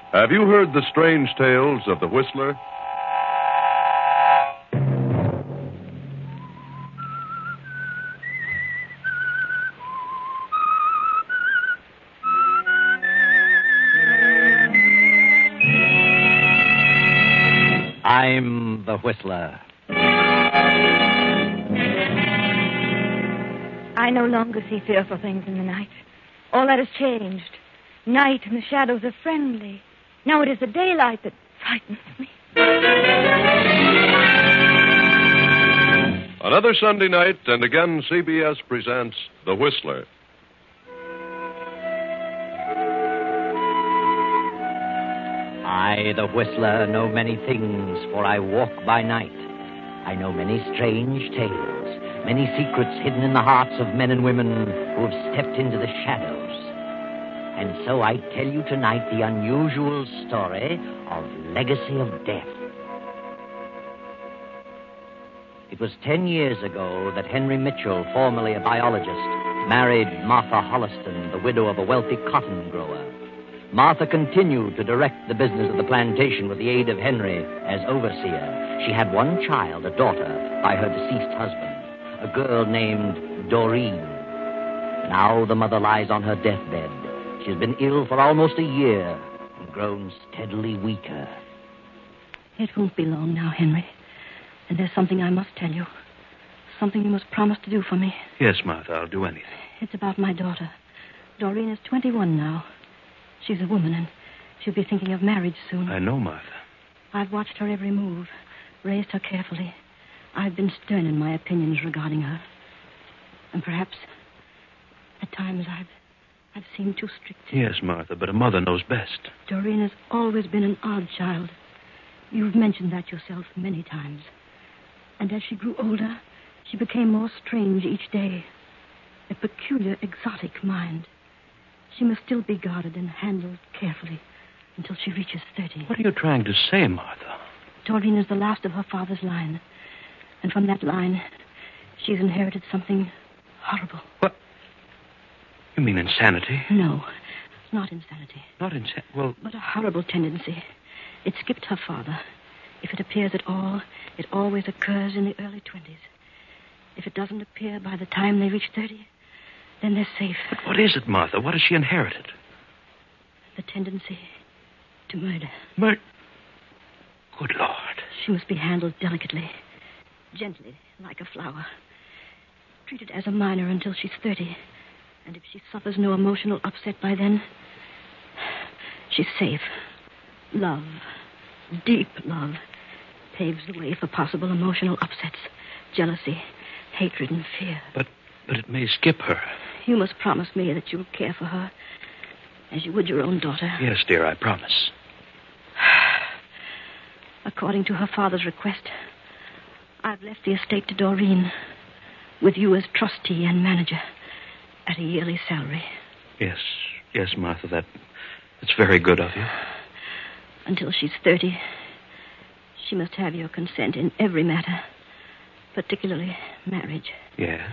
Have you heard the strange tales of the Whistler? I'm the Whistler. I no longer see fearful things in the night. All that has changed. Night and the shadows are friendly. Now it is the daylight that frightens me. Another Sunday night, and again CBS presents The Whistler. I, the Whistler, know many things, for I walk by night. I know many strange tales, many secrets hidden in the hearts of men and women who have stepped into the shadows. And so I tell you tonight the unusual story of Legacy of Death. It was 10 years ago that Henry Mitchell, formerly a biologist, married Martha Holliston, the widow of a wealthy cotton grower. Martha continued to direct the business of the plantation with the aid of Henry as overseer. She had one child, a daughter, by her deceased husband, a girl named Doreen. Now the mother lies on her deathbed. She has been ill for almost a year and grown steadily weaker. It won't be long now, Henry. And there's something I must tell you. Something you must promise to do for me. Yes, Martha, I'll do anything. It's about my daughter. Doreen is 21 now. She's a woman, and she'll be thinking of marriage soon. I know, Martha. I've watched her every move, raised her carefully. I've been stern in my opinions regarding her. And perhaps, at times, I've seemed too strict. Yes, Martha, but a mother knows best. Doreen has always been an odd child. You've mentioned that yourself many times. And as she grew older, she became more strange each day. A peculiar, exotic mind. She must still be guarded and handled carefully until she reaches 30. What are you trying to say, Martha? Doreen is the last of her father's line. And from that line, she's inherited something horrible. What? You mean insanity? No, it's not insanity. Not insanity? Well... But a horrible tendency. It skipped her father. If it appears at all, it always occurs in the early 20s. If it doesn't appear by the time they reach 30, then they're safe. But what is it, Martha? What has she inherited? The tendency to murder. Good Lord. She must be handled delicately, gently, like a flower. Treated as a minor until she's 30. And if she suffers no emotional upset by then, she's safe. Love, deep love, paves the way for possible emotional upsets, jealousy, hatred, and fear. But it may skip her. You must promise me that you'll care for her as you would your own daughter. Yes, dear, I promise. According to her father's request, I've left the estate to Doreen, with you as trustee and manager, at a yearly salary. Yes, Martha, that's very good of you. Until she's 30, she must have your consent in every matter, particularly marriage. Yes.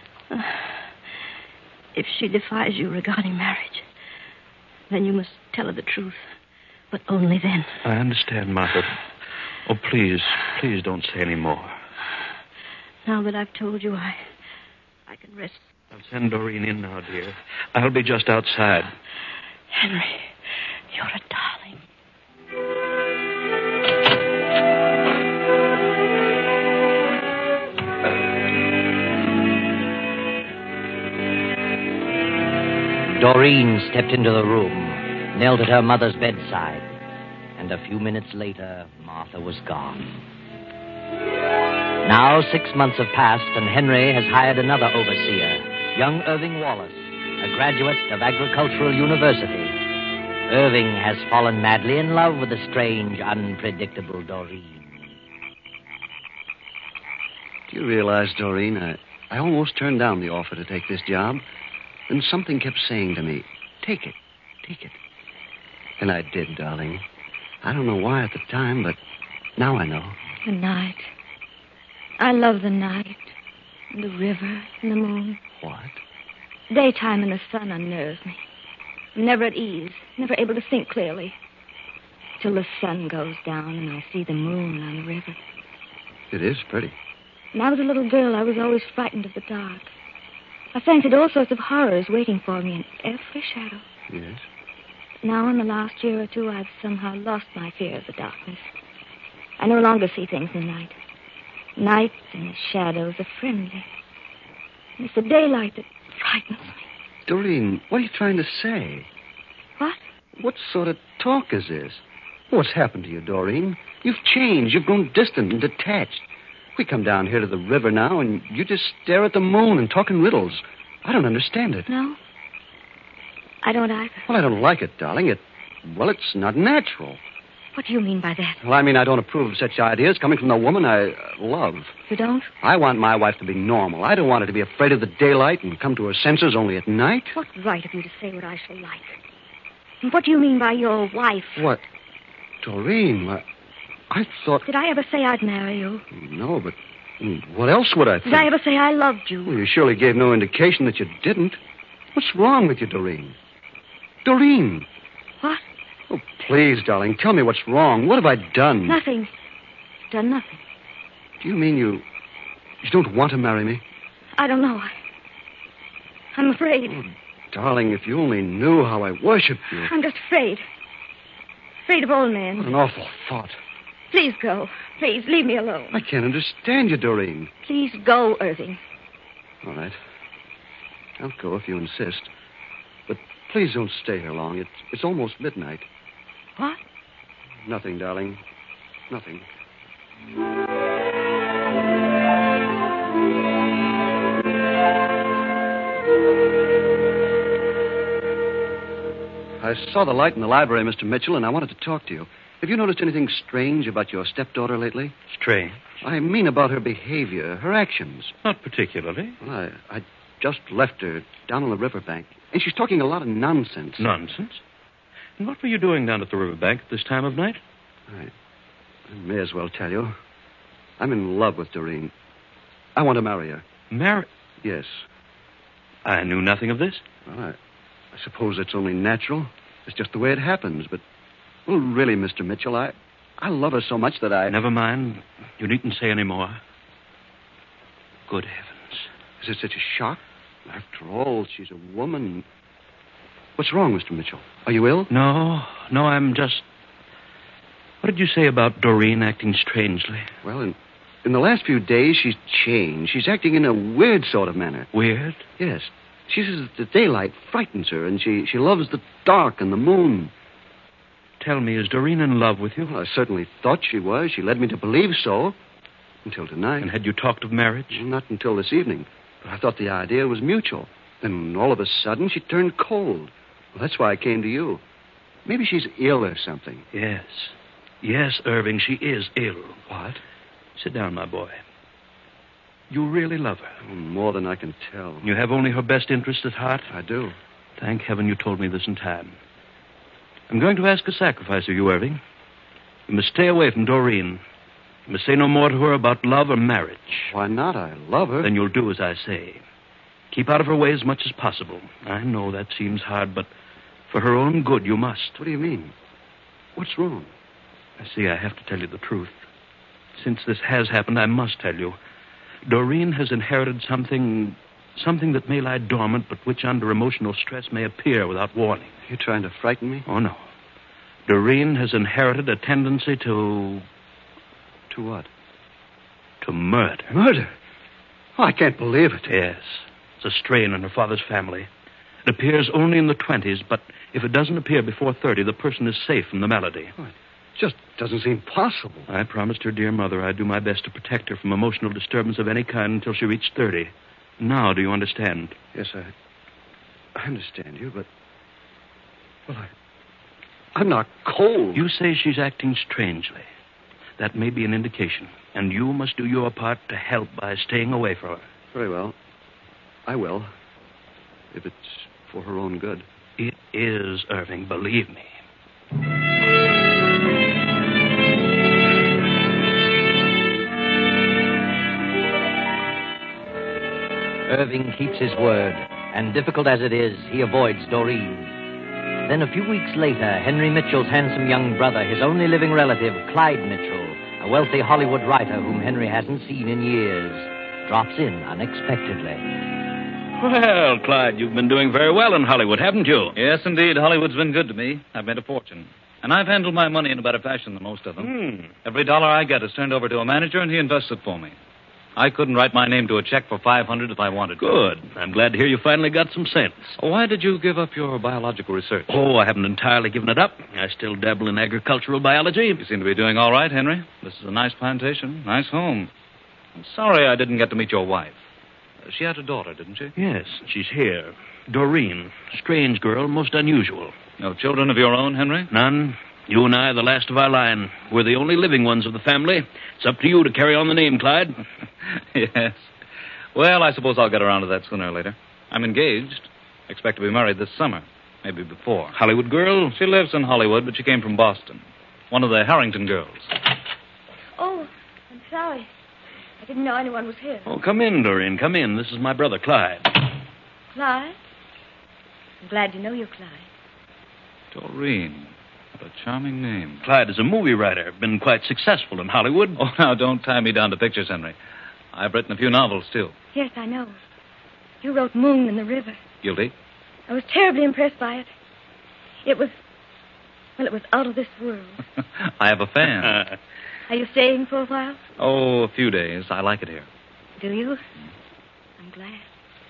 If she defies you regarding marriage, then you must tell her the truth, but only then. I understand, Martha. Oh, please don't say any more. Now that I've told you, I can rest. I'll send Doreen in now, dear. I'll be just outside. Henry, you're a darling. Doreen stepped into the room, knelt at her mother's bedside, and a few minutes later, Martha was gone. Now 6 months have passed, and Henry has hired another overseer, young Irving Wallace, a graduate of Agricultural University. Irving has fallen madly in love with the strange, unpredictable Doreen. Do you realize, Doreen, I almost turned down the offer to take this job. And something kept saying to me, take it. And I did, darling. I don't know why at the time, but now I know. The night. I love the night. And the river and the moon. What? Daytime and the sun unnerves me. I'm never at ease, never able to think clearly. till the sun goes down and I see the moon on the river. It is pretty. When I was a little girl, I was always frightened of the dark. I fancied all sorts of horrors waiting for me in every shadow. Yes. Now, in the last year or two, I've somehow lost my fear of the darkness. I no longer see things in night. Night and the shadows are friendly. And it's the daylight that frightens me. Doreen, what are you trying to say? What? What sort of talk is this? What's happened to you, Doreen? You've changed. You've grown distant and detached. We come down here to the river now, and you just stare at the moon and talk in riddles. I don't understand it. No? I don't either. Well, I don't like it, darling. It's not natural. What do you mean by that? Well, I mean, I don't approve of such ideas coming from the woman I love. You don't? I want my wife to be normal. I don't want her to be afraid of the daylight and come to her senses only at night. What right have you to say what I shall like? And what do you mean by your wife? What? Doreen, I thought... Did I ever say I'd marry you? No, but what else would I think? Did I ever say I loved you? Well, you surely gave no indication that you didn't. What's wrong with you, Doreen? Doreen! What? Oh, please, darling, tell me what's wrong. What have I done? Nothing. You've done nothing. Do you mean you don't want to marry me? I don't know. I'm afraid. Oh, darling, if you only knew how I worship you. I'm just afraid. Afraid of old men. What an awful thought. Please go. Please, leave me alone. I can't understand you, Doreen. Please go, Irving. All right. I'll go if you insist. But please don't stay here long. It's almost midnight. What? Nothing, darling. Nothing. I saw the light in the library, Mr. Mitchell, and I wanted to talk to you. Have you noticed anything strange about your stepdaughter lately? Strange? I mean about her behavior, her actions. Not particularly. Well, I just left her down on the riverbank, and she's talking a lot of nonsense. Nonsense? And what were you doing down at the riverbank at this time of night? I may as well tell you. I'm in love with Doreen. I want to marry her. Marry? Yes. I knew nothing of this. Well, I suppose it's only natural. It's just the way it happens. But, well, really, Mr. Mitchell, I love her so much that I... Never mind. You needn't say any more. Good heavens. Is it such a shock? After all, she's a woman. What's wrong, Mr. Mitchell? Are you ill? No, I'm just... What did you say about Doreen acting strangely? Well, in the last few days, she's changed. She's acting in a weird sort of manner. Weird? Yes. She says the daylight frightens her, and she loves the dark and the moon. Tell me, is Doreen in love with you? Well, I certainly thought she was. She led me to believe so. Until tonight. And had you talked of marriage? Well, not until this evening. But I thought the idea was mutual. Then all of a sudden, she turned cold. Well, that's why I came to you. Maybe she's ill or something. Yes. Yes, Irving, she is ill. What? Sit down, my boy. You really love her. Oh, more than I can tell. You have only her best interest at heart? I do. Thank heaven you told me this in time. I'm going to ask a sacrifice of you, Irving. You must stay away from Doreen. You must say no more to her about love or marriage. Why not? I love her. Then you'll do as I say. Keep out of her way as much as possible. I know that seems hard, but for her own good, you must. What do you mean? What's wrong? I see I have to tell you the truth. Since this has happened, I must tell you. Doreen has inherited something that may lie dormant, but which under emotional stress may appear without warning. You trying to frighten me? Oh, no. Doreen has inherited a tendency to... To what? To murder. Murder? Oh, I can't believe it. Yes. It's a strain in her father's family. It appears only in the 20s, but if it doesn't appear before 30, the person is safe from the malady. Oh, it just doesn't seem possible. I promised her dear mother I'd do my best to protect her from emotional disturbance of any kind until she reached 30. Now, do you understand? Yes, I understand you, but... Well, I'm not cold. You say she's acting strangely. That may be an indication, and you must do your part to help by staying away from her. Very well. I will. If it's for her own good. It is, Irving, believe me. Irving keeps his word, and difficult as it is, he avoids Doreen. Then a few weeks later, Henry Mitchell's handsome young brother, his only living relative, Clyde Mitchell, a wealthy Hollywood writer whom Henry hasn't seen in years, drops in unexpectedly. Well, Clyde, you've been doing very well in Hollywood, haven't you? Yes, indeed. Hollywood's been good to me. I've made a fortune. And I've handled my money in a better fashion than most of them. Every dollar I get is turned over to a manager, and he invests it for me. I couldn't write my name to a check for $500 if I wanted to. Good. I'm glad to hear you finally got some sense. Why did you give up your biological research? Oh, I haven't entirely given it up. I still dabble in agricultural biology. You seem to be doing all right, Henry. This is a nice plantation, nice home. I'm sorry I didn't get to meet your wife. She had a daughter, didn't she? Yes, she's here. Doreen. Strange girl, most unusual. No children of your own, Henry? None. You and I are the last of our line. We're the only living ones of the family. It's up to you to carry on the name, Clyde. Yes. Well, I suppose I'll get around to that sooner or later. I'm engaged. Expect to be married this summer. Maybe before. Hollywood girl? She lives in Hollywood, but she came from Boston. One of the Harrington girls. Oh, I'm sorry. I didn't know anyone was here. Oh, come in, Doreen. Come in. This is my brother, Clyde. Clyde? I'm glad to know you, Clyde. Doreen. What a charming name. Clyde is a movie writer. Been quite successful in Hollywood. Oh, now, don't tie me down to pictures, Henry. I've written a few novels, too. Yes, I know. You wrote Moon in the River. Guilty? I was terribly impressed by it. It was out of this world. I have a fan. Are you staying for a while? Oh, a few days. I like it here. Do you? I'm glad.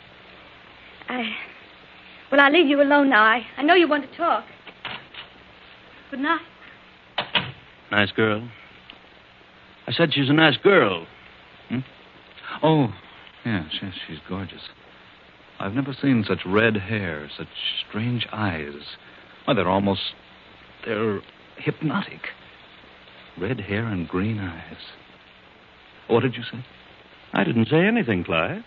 Well, I'll leave you alone now. I know you want to talk. Good night. Nice girl. I said she's a nice girl. Oh, yes, she's gorgeous. I've never seen such red hair, such strange eyes. Why, they're hypnotic. Red hair and green eyes. What did you say? I didn't say anything, Clyde.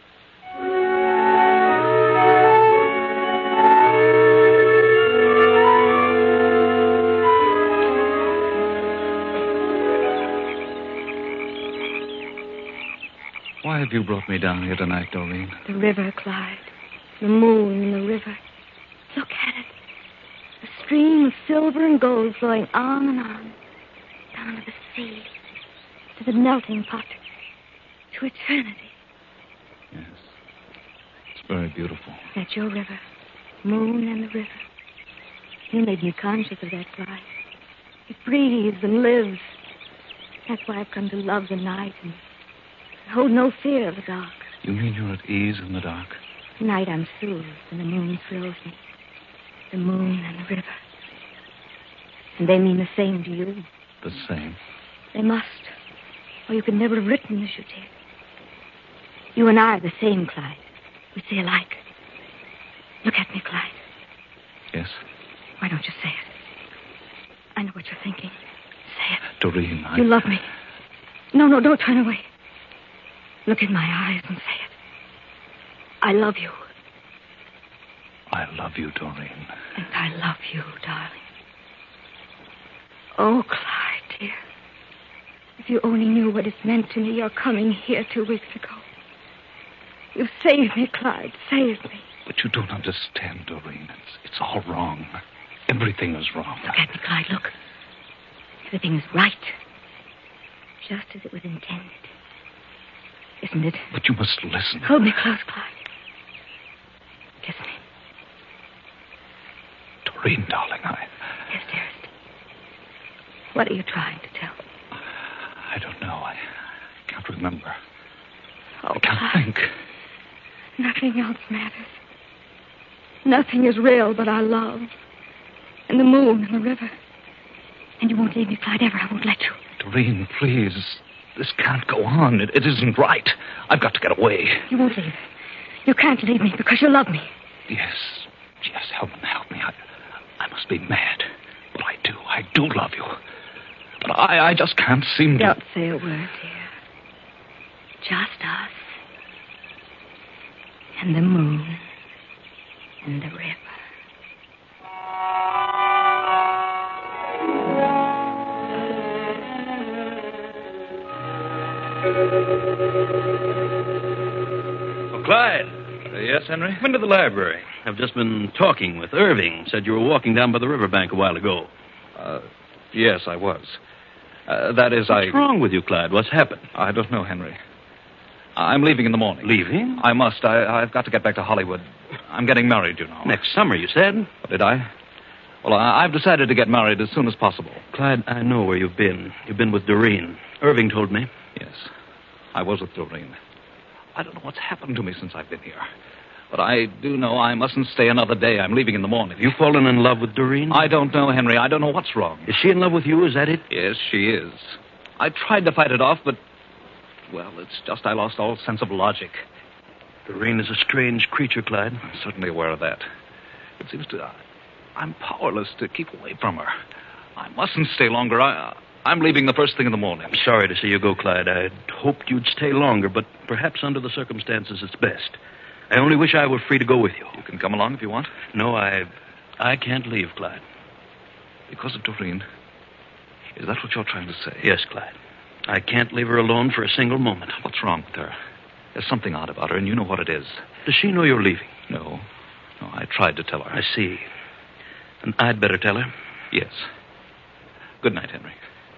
Why have you brought me down here tonight, Doreen? The river, Clyde. The moon in the river. Look at it. A stream of silver and gold flowing on and on. Down to the sea. To the melting pot. To eternity. Yes. It's very beautiful. That's your river. Moon and the river. You made me conscious of that, Clyde. It breathes and lives. That's why I've come to love the night and hold no fear of the dark. You mean you're at ease in the dark? Tonight I'm soothed and the moon thrills me. The moon and the river. And they mean the same to you. The same? They must. Or you could never have written as you did. You and I are the same, Clyde. We see alike. Look at me, Clyde. Yes? Why don't you say it? I know what you're thinking. Say it. Doreen, You love me. No, don't turn away. Look in my eyes and say it. I love you. I love you, Doreen. And I love you, darling. Oh, Clyde, dear. If you only knew what it meant to me, your coming here 2 weeks ago. You saved me, Clyde. Saved me. But you don't understand, Doreen. It's all wrong. Everything is wrong. Look at me, Clyde. Look. Everything is right. Just as it was intended. Isn't it? But you must listen. Hold me close, Clyde. Kiss me. Doreen, darling, Yes, dearest. What are you trying to tell me? I don't know. I can't remember. Oh, I can't Clyde. think. Nothing else matters. Nothing is real but our love. And the moon and the river. And you won't leave me, Clyde, ever. I won't let you. Doreen, please. This can't go on. It isn't right. I've got to get away. You won't leave. You can't leave me because you love me. Yes, help me. I must be mad. But I do love you. But I just can't seem to... Don't say a word, dear. Just us. And the moon. And the river. Oh, Clyde. Yes, Henry? Come into the library. I've just been talking with Irving. Said you were walking down by the riverbank a while ago. Yes, I was. That is, What's wrong with you, Clyde? What's happened? I don't know, Henry. I'm leaving in the morning. Leaving? I must. I've got to get back to Hollywood. I'm getting married, you know. Next summer, you said? Did I? Well, I've decided to get married as soon as possible. Clyde, I know where you've been. You've been with Doreen. Irving told me. Yes, I was with Doreen. I don't know what's happened to me since I've been here. But I do know I mustn't stay another day. I'm leaving in the morning. You fallen in love with Doreen? I don't know, Henry. I don't know what's wrong. Is she in love with you? Is that it? Yes, she is. I tried to fight it off, but... Well, it's just I lost all sense of logic. Doreen is a strange creature, Clyde. I'm certainly aware of that. It seems to... I'm powerless to keep away from her. I mustn't stay longer. I'm leaving the first thing in the morning. I'm sorry to see you go, Clyde. I'd hoped you'd stay longer, but perhaps under the circumstances it's best. I only wish I were free to go with you. You can come along if you want. No, I can't leave, Clyde. Because of Doreen? Is that what you're trying to say? Yes, Clyde. I can't leave her alone for a single moment. What's wrong with her? There's something odd about her, and you know what it is. Does she know you're leaving? No, I tried to tell her. I see. And I'd better tell her? Yes. Good night, Henry.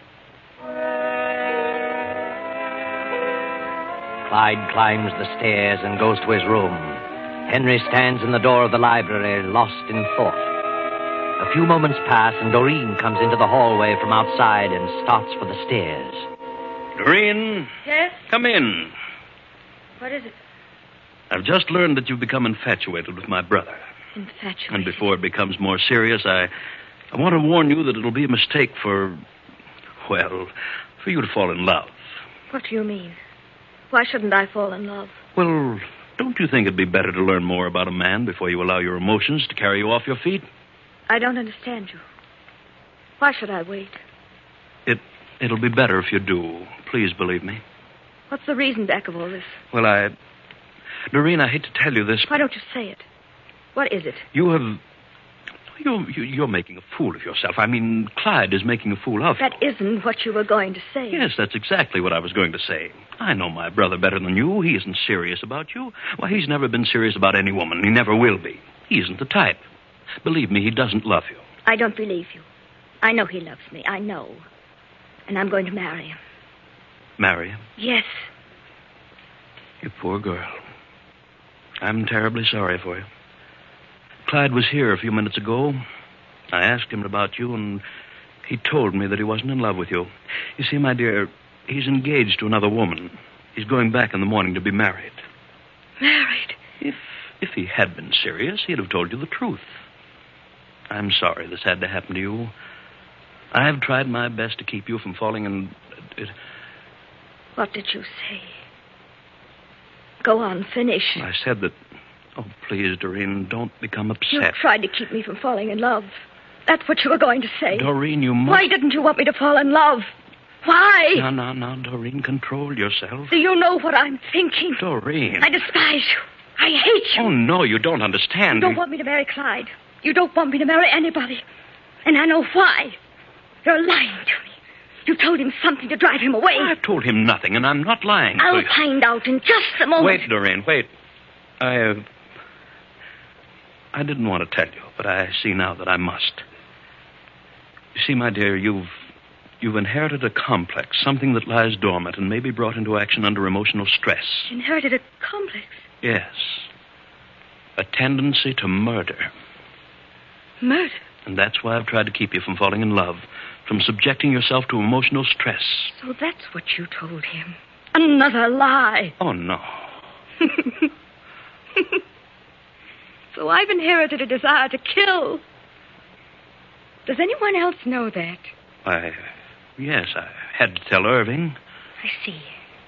Clyde climbs the stairs and goes to his room. Henry stands in the door of the library, lost in thought. A few moments pass, and Doreen comes into the hallway from outside and starts for the stairs. Doreen? Yes? Come in. What is it? I've just learned that you've become infatuated with my brother. Infatuated? And before it becomes more serious, I want to warn you that it'll be a mistake for you to fall in love. What do you mean? Why shouldn't I fall in love? Well, don't you think it'd be better to learn more about a man before you allow your emotions to carry you off your feet? I don't understand you. Why should I wait? It'll be better if you do. Please believe me. What's the reason back of all this? Well, Doreen, I hate to tell you this. Why don't you say it? What is it? You're making a fool of yourself. I mean, Clyde is making a fool of you. That isn't what you were going to say. Yes, that's exactly what I was going to say. I know my brother better than you. He isn't serious about you. Why, he's never been serious about any woman. He never will be. He isn't the type. Believe me, he doesn't love you. I don't believe you. I know he loves me. I know. And I'm going to marry him. Marry him? Yes. You poor girl. I'm terribly sorry for you. Clyde was here a few minutes ago. I asked him about you, and he told me that he wasn't in love with you. You see, my dear, he's engaged to another woman. He's going back in the morning to be married. Married? If he had been serious, he'd have told you the truth. I'm sorry this had to happen to you. I've tried my best to keep you from falling in... What did you say? Go on, finish. I said that... Oh, please, Doreen, don't become upset. You tried to keep me from falling in love. That's what you were going to say. Doreen, you must... Why didn't you want me to fall in love? Why? No, Doreen, control yourself. Do you know what I'm thinking? Doreen. I despise you. I hate you. Oh, no, you don't understand. You don't want me to marry Clyde. You don't want me to marry anybody. And I know why. You're lying to me. You told him something to drive him away. I've told him nothing, and I'm not lying to I'll you. find out in just a moment. Wait, Doreen, wait. I didn't want to tell you, but I see now that I must. You see, my dear, you've inherited a complex, something that lies dormant and may be brought into action under emotional stress. Inherited a complex? Yes. A tendency to murder. Murder? And that's why I've tried to keep you from falling in love, from subjecting yourself to emotional stress. So that's what you told him. Another lie. Oh, no. So I've inherited a desire to kill. Does anyone else know that? Yes, I had to tell Irving. I see.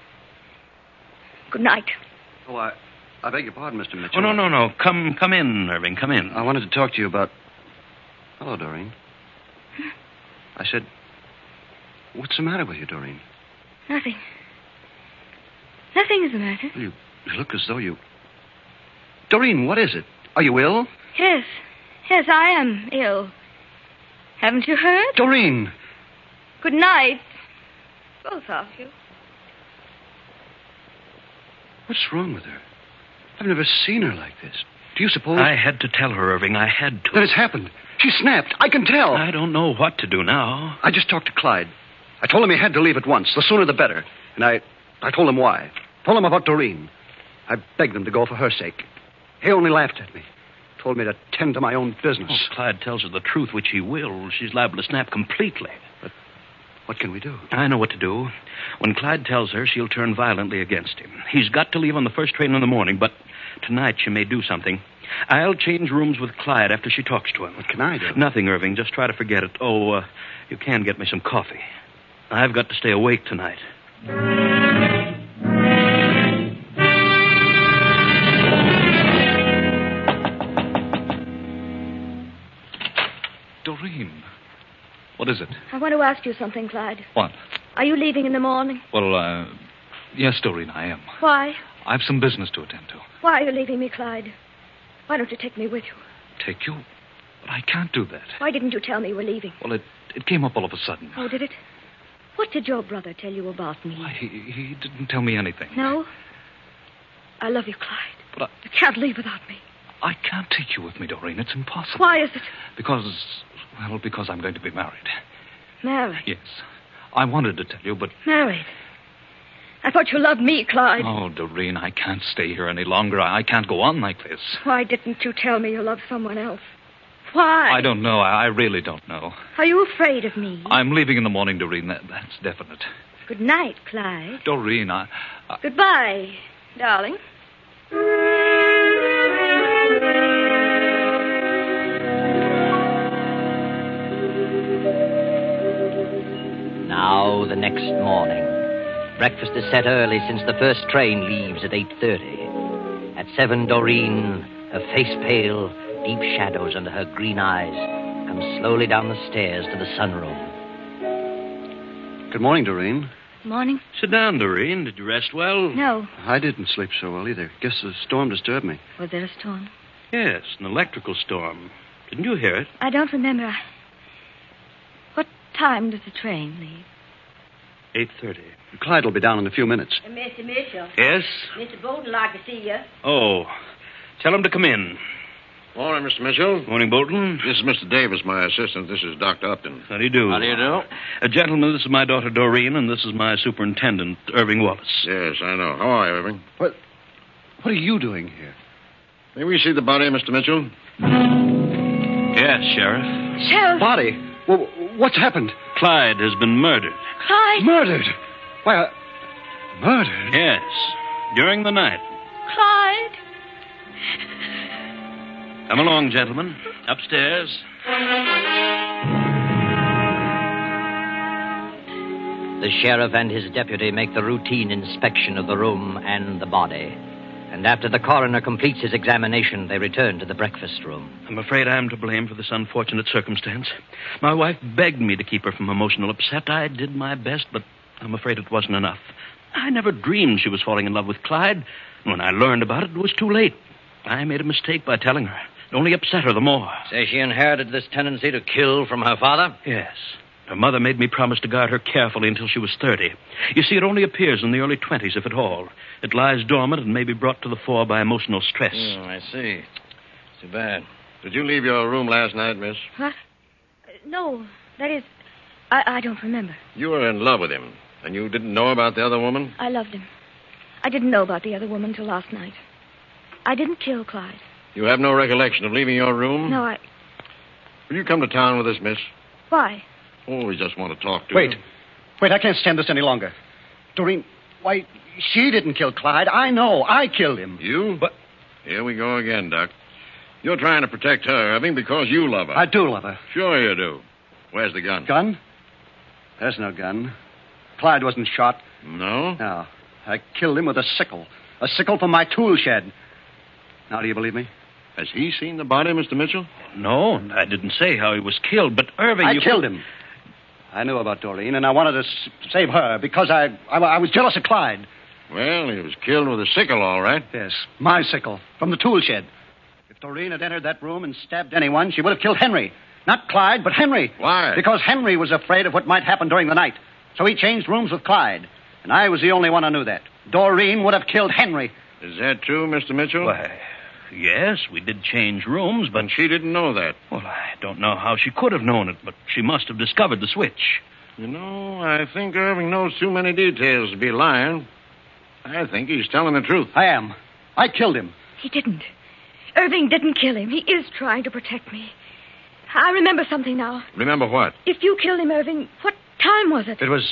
Good night. Oh, I beg your pardon, Mr. Mitchell. Oh, no. Come in, Irving, come in. I wanted to talk to you about... Hello, Doreen. I said, what's the matter with you, Doreen? Nothing. Nothing is the matter. You look as though you... Doreen, what is it? Are you ill? Yes, I am ill. Haven't you heard? Doreen! Good night, both of you. What's wrong with her? I've never seen her like this. Do you suppose... I had to tell her, Irving. I had to. That it's happened. She snapped. I can tell. I don't know what to do now. I just talked to Clyde. I told him he had to leave at once. The sooner the better. And I told him why. Told him about Doreen. I begged him to go for her sake. He only laughed at me. Told me to tend to my own business. If Clyde tells her the truth, which he will, she's liable to snap completely. But what can we do? I know what to do. When Clyde tells her, she'll turn violently against him. He's got to leave on the first train in the morning, but tonight she may do something. I'll change rooms with Clyde after she talks to him. What can I do? Nothing, Irving. Just try to forget it. Oh, you can get me some coffee. I've got to stay awake tonight. Doreen. What is it? I want to ask you something, Clyde. What? Are you leaving in the morning? Well, yes, Doreen, I am. Why? I've some business to attend to. Why are you leaving me, Clyde? Why don't you take me with you? Take you? But I can't do that. Why didn't you tell me you were leaving? Well, it came up all of a sudden. Oh, did it? What did your brother tell you about me? Why, he didn't tell me anything. No? I love you, Clyde. But You can't leave without me. I can't take you with me, Doreen. It's impossible. Why is it? Because I'm going to be married. Married? Yes. I wanted to tell you, but... Married? I thought you loved me, Clyde. Oh, Doreen, I can't stay here any longer. I can't go on like this. Why didn't you tell me you loved someone else? Why? I don't know. I really don't know. Are you afraid of me? I'm leaving in the morning, Doreen. That's definite. Good night, Clyde. Doreen, Goodbye, darling. Now, the next morning. Breakfast is set early since the first train leaves at 8:30. At 7, Doreen, her face pale, deep shadows under her green eyes, comes slowly down the stairs to the sunroom. Good morning, Doreen. Morning. Sit down, Doreen. Did you rest well? No. I didn't sleep so well either. Guess the storm disturbed me. Was there a storm? Yes, an electrical storm. Didn't you hear it? I don't remember. What time does the train leave? 8:30. Clyde will be down in a few minutes. Mr. Mitchell. Yes? Mr. Bolton like to see you. Oh, tell him to come in. Morning, Mr. Mitchell. Morning, Bolton. This is Mr. Davis, my assistant. This is Dr. Upton. How do you do? How do you do? Gentlemen, this is my daughter, Doreen, and this is my superintendent, Irving Wallace. Yes, I know. How are you, Irving? What are you doing here? May we see the body, Mr. Mitchell? Yes, Sheriff. Sheriff! Body? Well, what's happened? Clyde has been murdered. Clyde! Murdered? Why, murdered? Yes, during the night. Clyde! Come along, gentlemen. Upstairs. The sheriff and his deputy make the routine inspection of the room and the body. And after the coroner completes his examination, they return to the breakfast room. I'm afraid I'm to blame for this unfortunate circumstance. My wife begged me to keep her from emotional upset. I did my best, but I'm afraid it wasn't enough. I never dreamed she was falling in love with Clyde. When I learned about it, it was too late. I made a mistake by telling her. It only upset her the more. Say she inherited this tendency to kill from her father? Yes. Her mother made me promise to guard her carefully until she was 30. You see, it only appears in the early 20s, if at all. It lies dormant and may be brought to the fore by emotional stress. I see. Too bad. Did you leave your room last night, miss? What? No, that is, I don't remember. You were in love with him, and you didn't know about the other woman? I loved him. I didn't know about the other woman till last night. I didn't kill Clyde. You have no recollection of leaving your room? No, Will you come to town with us, miss? Why? Oh, we just want to talk to Wait. you. Wait, I can't stand this any longer. Doreen, why, she didn't kill Clyde. I know. I killed him. You? But Here we go again, Doc. You're trying to protect her, Irving, because you love her. I do love her. Sure you do. Where's the gun? Gun? There's no gun. Clyde wasn't shot. No? No. I killed him with a sickle. A sickle from my tool shed. Now, do you believe me? Has he seen the body, Mr. Mitchell? No, I didn't say how he was killed, but Irving... I killed him. I knew about Doreen, and I wanted to save her because I was jealous of Clyde. Well, he was killed with a sickle, all right. Yes, my sickle, from the tool shed. If Doreen had entered that room and stabbed anyone, she would have killed Henry. Not Clyde, but Henry. Why? Because Henry was afraid of what might happen during the night. So he changed rooms with Clyde. And I was the only one who knew that. Doreen would have killed Henry. Is that true, Mr. Mitchell? Why, yes, we did change rooms, but... And she didn't know that. Well, I don't know how she could have known it, but she must have discovered the switch. You know, I think Irving knows too many details to be lying. I think he's telling the truth. I am. I killed him. He didn't. Irving didn't kill him. He is trying to protect me. I remember something now. Remember what? If you killed him, Irving, what time was it? It was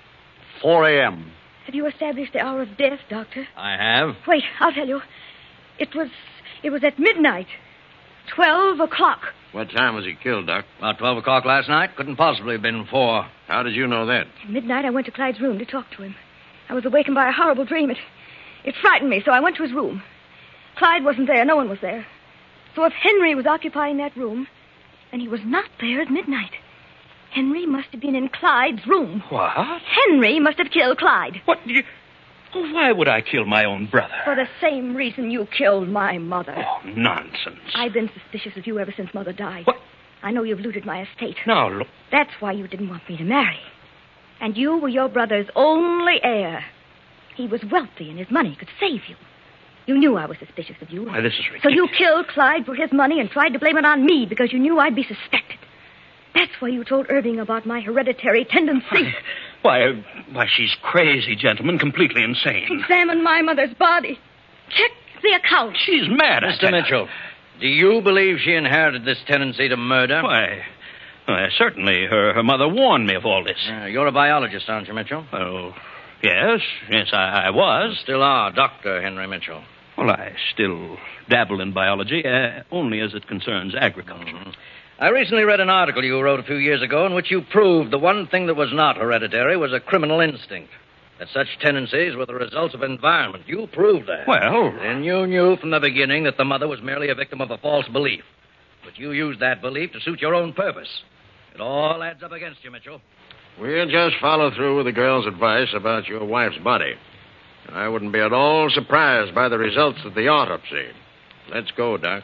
4 a.m. Have you established the hour of death, Doctor? I have. Wait, I'll tell you. It was at midnight. 12 o'clock. What time was he killed, Doc? About 12 o'clock last night. Couldn't possibly have been 4. How did you know that? At midnight, I went to Clyde's room to talk to him. I was awakened by a horrible dream. It frightened me, so I went to his room. Clyde wasn't there. No one was there. So if Henry was occupying that room, then he was not there at midnight. Henry must have been in Clyde's room. What? Henry must have killed Clyde. What? Why would I kill my own brother? For the same reason you killed my mother. Oh, nonsense. I've been suspicious of you ever since Mother died. What? I know you've looted my estate. Now, look. That's why you didn't want me to marry. And you were your brother's only heir. He was wealthy and his money could save you. You knew I was suspicious of you. Why, this is ridiculous. So you killed Clyde for his money and tried to blame it on me because you knew I'd be suspected. That's why you told Irving about my hereditary tendency. Why, she's crazy, gentlemen, completely insane. Examine my mother's body. Check the account. She's mad. Mr. Mitchell, do you believe she inherited this tendency to murder? Why, certainly. Her mother warned me of all this. You're a biologist, aren't you, Mitchell? Oh, yes, I was. You still are, Dr. Henry Mitchell. Well, I still dabble in biology, only as it concerns agriculture. Mm-hmm. I recently read an article you wrote a few years ago in which you proved the one thing that was not hereditary was a criminal instinct. That such tendencies were the results of environment. You proved that. Well... And you knew from the beginning that the mother was merely a victim of a false belief. But you used that belief to suit your own purpose. It all adds up against you, Mitchell. We'll just follow through with the girl's advice about your wife's body. I wouldn't be at all surprised by the results of the autopsy. Let's go, Doc.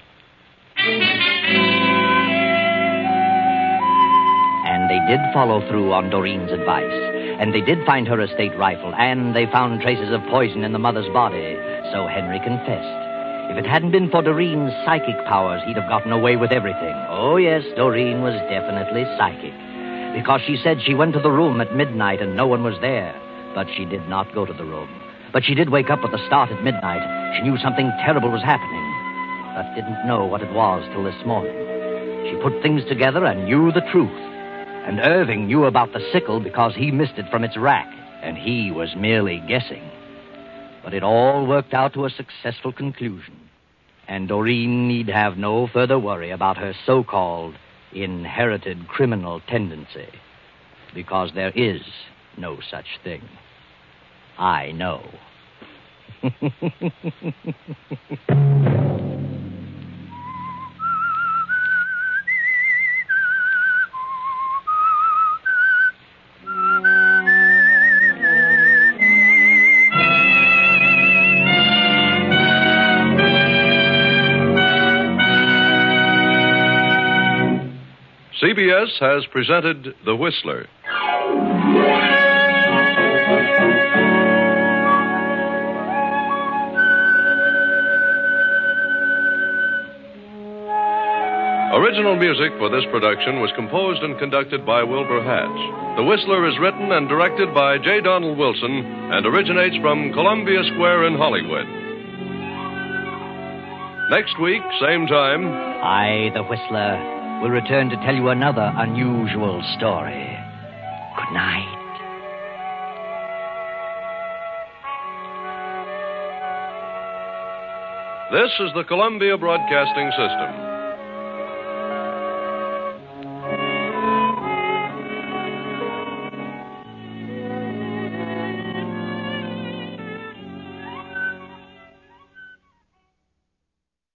And they did follow through on Doreen's advice. And they did find her estate rifle, and they found traces of poison in the mother's body. So Henry confessed. If it hadn't been for Doreen's psychic powers, he'd have gotten away with everything. Oh, yes, Doreen was definitely psychic. Because she said she went to the room at midnight and no one was there. But she did not go to the room. But she did wake up with the start at midnight. She knew something terrible was happening, but didn't know what it was till this morning. She put things together and knew the truth. And Irving knew about the sickle because he missed it from its rack, and he was merely guessing. But it all worked out to a successful conclusion. And Doreen need have no further worry about her so-called inherited criminal tendency. Because there is no such thing. I know. CBS has presented The Whistler. Original music for this production was composed and conducted by Wilbur Hatch. The Whistler is written and directed by J. Donald Wilson and originates from Columbia Square in Hollywood. Next week, same time, I, the Whistler, will return to tell you another unusual story. Good night. this is the Columbia Broadcasting System.